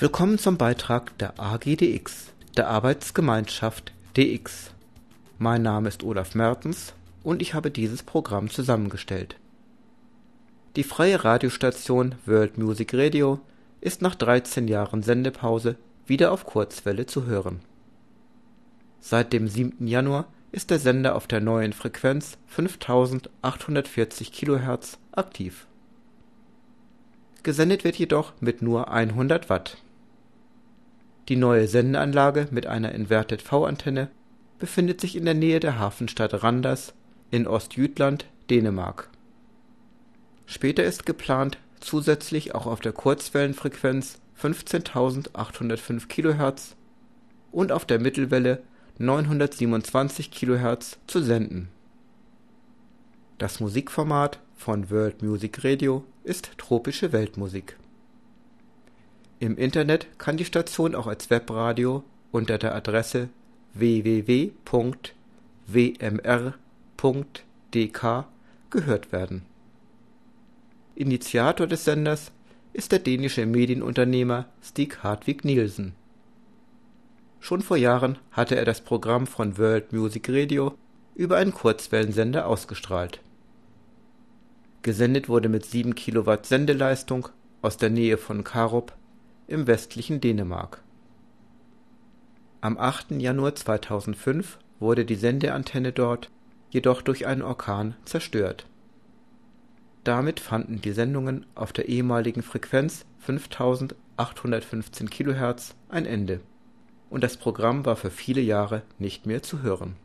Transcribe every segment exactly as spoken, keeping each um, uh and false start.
Willkommen zum Beitrag der A G D X, der Arbeitsgemeinschaft D X. Mein Name ist Olaf Mertens und ich habe dieses Programm zusammengestellt. Die freie Radiostation World Music Radio ist nach dreizehn Jahren Sendepause wieder auf Kurzwelle zu hören. Seit dem siebten Januar ist der Sender auf der neuen Frequenz fünftausendachthundertvierzig Kilohertz aktiv. Gesendet wird jedoch mit nur hundert Watt. Die neue Sendeanlage mit einer Inverted V-Antenne befindet sich in der Nähe der Hafenstadt Randers in Ostjütland, Dänemark. Später ist geplant, zusätzlich auch auf der Kurzwellenfrequenz fünfzehntausendachthundertfünf Kilohertz und auf der Mittelwelle neunhundertsiebenundzwanzig Kilohertz zu senden. Das Musikformat von World Music Radio ist tropische Weltmusik. Im Internet kann die Station auch als Webradio unter der Adresse w w w punkt w m r punkt d k gehört werden. Initiator des Senders ist der dänische Medienunternehmer Stig Hartvig Nielsen. Schon vor Jahren hatte er das Programm von World Music Radio über einen Kurzwellensender ausgestrahlt. Gesendet wurde mit sieben Kilowatt Sendeleistung aus der Nähe von Karup im westlichen Dänemark. Am achten Januar zweitausendfünf wurde die Sendeantenne dort jedoch durch einen Orkan zerstört. Damit fanden die Sendungen auf der ehemaligen Frequenz fünftausendachthundertfünfzehn Kilohertz ein Ende und das Programm war für viele Jahre nicht mehr zu hören.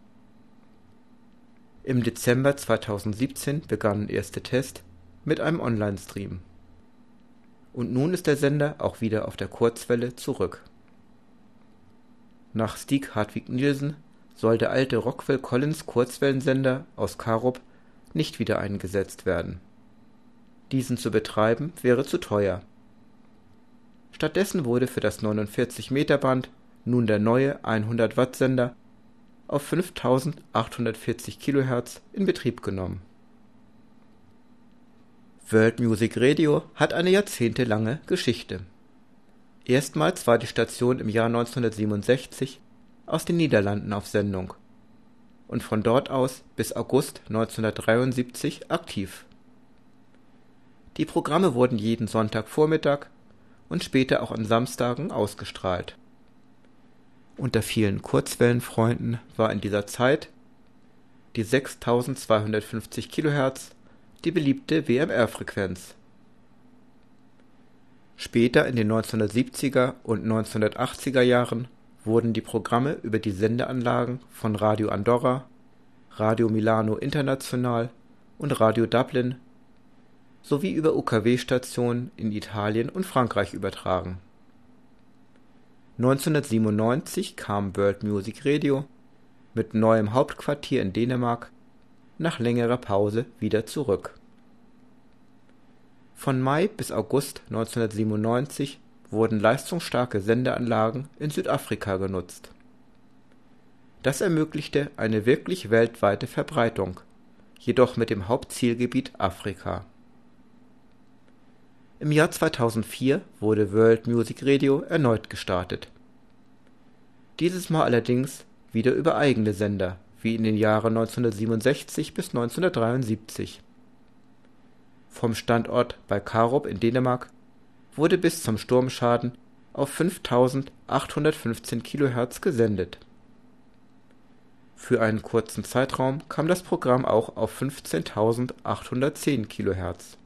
Im Dezember zweitausendsiebzehn begannen erste Tests mit einem Online-Stream. Und nun ist der Sender auch wieder auf der Kurzwelle zurück. Nach Stig Hartvig Nielsen soll der alte Rockwell Collins Kurzwellensender aus Karup nicht wieder eingesetzt werden. Diesen zu betreiben wäre zu teuer. Stattdessen wurde für das neunundvierzig Meter Band nun der neue hundert Watt Sender auf fünftausendachthundertvierzig Kilohertz in Betrieb genommen. World Music Radio hat eine jahrzehntelange Geschichte. Erstmals war die Station im Jahr neunzehnhundertsiebenundsechzig aus den Niederlanden auf Sendung und von dort aus bis August neunzehnhundertdreiundsiebzig aktiv. Die Programme wurden jeden Sonntagvormittag und später auch an Samstagen ausgestrahlt. Unter vielen Kurzwellenfreunden war in dieser Zeit die sechstausendzweihundertfünfzig Kilohertz die beliebte W M R-Frequenz. Später in den neunzehnhundertsiebziger und neunzehnhundertachtziger Jahren wurden die Programme über die Sendeanlagen von Radio Andorra, Radio Milano International und Radio Dublin sowie über U K W-Stationen in Italien und Frankreich übertragen. neunzehnhundertsiebenundneunzig kam World Music Radio mit neuem Hauptquartier in Dänemark nach längerer Pause wieder zurück. Von Mai bis August neunzehnhundertsiebenundneunzig wurden leistungsstarke Sendeanlagen in Südafrika genutzt. Das ermöglichte eine wirklich weltweite Verbreitung, jedoch mit dem Hauptzielgebiet Afrika. Im Jahr zweitausendvier wurde World Music Radio erneut gestartet. Dieses Mal allerdings wieder über eigene Sender, wie in den Jahren neunzehnhundertsiebenundsechzig bis neunzehnhundertdreiundsiebzig. Vom Standort bei Karup in Dänemark wurde bis zum Sturmschaden auf fünftausendachthundertfünfzehn Kilohertz gesendet. Für einen kurzen Zeitraum kam das Programm auch auf fünfzehntausendachthundertzehn Kilohertz.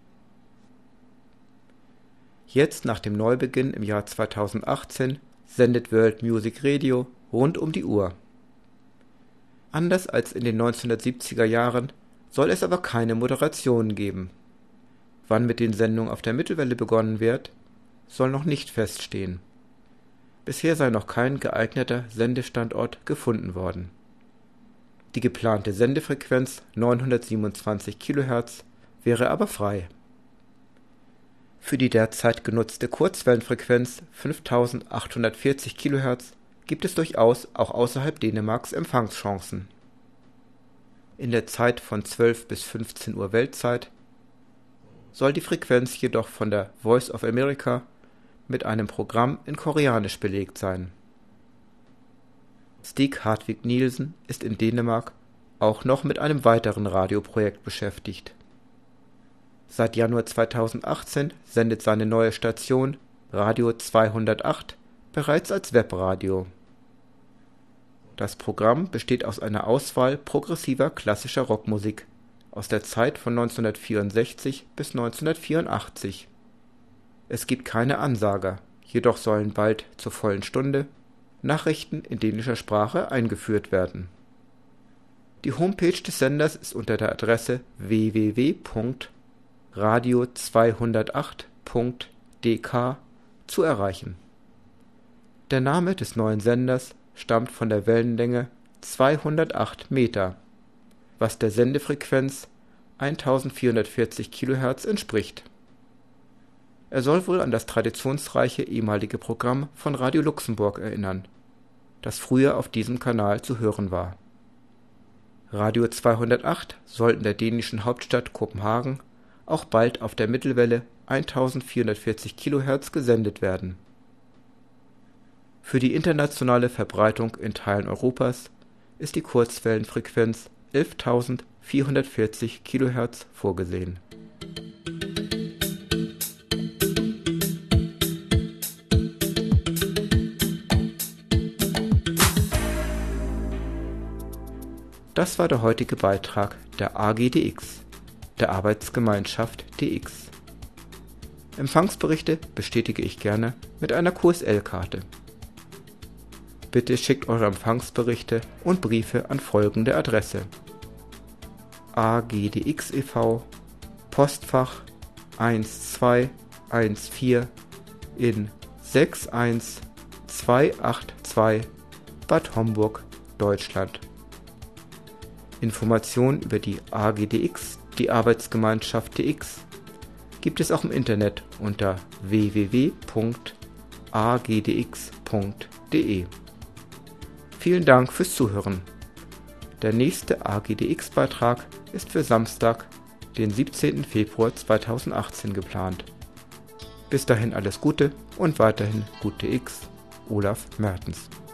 Jetzt nach dem Neubeginn im Jahr zweitausendachtzehn sendet World Music Radio rund um die Uhr. Anders als in den neunzehnhundertsiebziger Jahren soll es aber keine Moderation geben. Wann mit den Sendungen auf der Mittelwelle begonnen wird, soll noch nicht feststehen. Bisher sei noch kein geeigneter Sendestandort gefunden worden. Die geplante Sendefrequenz neunhundertsiebenundzwanzig Kilohertz wäre aber frei. Für die derzeit genutzte Kurzwellenfrequenz fünftausendachthundertvierzig Kilohertz gibt es durchaus auch außerhalb Dänemarks Empfangschancen. In der Zeit von zwölf bis fünfzehn Uhr Weltzeit soll die Frequenz jedoch von der Voice of America mit einem Programm in Koreanisch belegt sein. Stig Hartvig Nielsen ist in Dänemark auch noch mit einem weiteren Radioprojekt beschäftigt. Seit Januar zweitausendachtzehn sendet seine neue Station Radio zweihundertacht bereits als Webradio. Das Programm besteht aus einer Auswahl progressiver klassischer Rockmusik aus der Zeit von neunzehnhundertvierundsechzig bis neunzehnhundertvierundachtzig. Es gibt keine Ansager, jedoch sollen bald zur vollen Stunde Nachrichten in dänischer Sprache eingeführt werden. Die Homepage des Senders ist unter der Adresse w w w punkt radio zweihundertacht punkt d k zu erreichen. Der Name des neuen Senders stammt von der Wellenlänge zweihundertacht Meter, was der Sendefrequenz eintausendvierhundertvierzig Kilohertz entspricht. Er soll wohl an das traditionsreiche ehemalige Programm von Radio Luxemburg erinnern, das früher auf diesem Kanal zu hören war. Radio zweihundertacht soll in der dänischen Hauptstadt Kopenhagen auch bald auf der Mittelwelle eintausendvierhundertvierzig Kilohertz gesendet werden. Für die internationale Verbreitung in Teilen Europas ist die Kurzwellenfrequenz elftausendvierhundertvierzig Kilohertz vorgesehen. Das war der heutige Beitrag der A G D X, der Arbeitsgemeinschaft D X. Empfangsberichte bestätige ich gerne mit einer Q S L-Karte. Bitte schickt eure Empfangsberichte und Briefe an folgende Adresse: A G D X e V, Postfach eins zwei eins vier in sechs eins zwei acht zwei Bad Homburg, Deutschland. Informationen über die A G D X, die Arbeitsgemeinschaft D X, gibt es auch im Internet unter w w w punkt a g d x punkt d e. Vielen Dank fürs Zuhören. Der nächste A G D X-Beitrag ist für Samstag, den siebzehnten Februar zweitausendachtzehn geplant. Bis dahin alles Gute und weiterhin gute X, Olaf Mertens.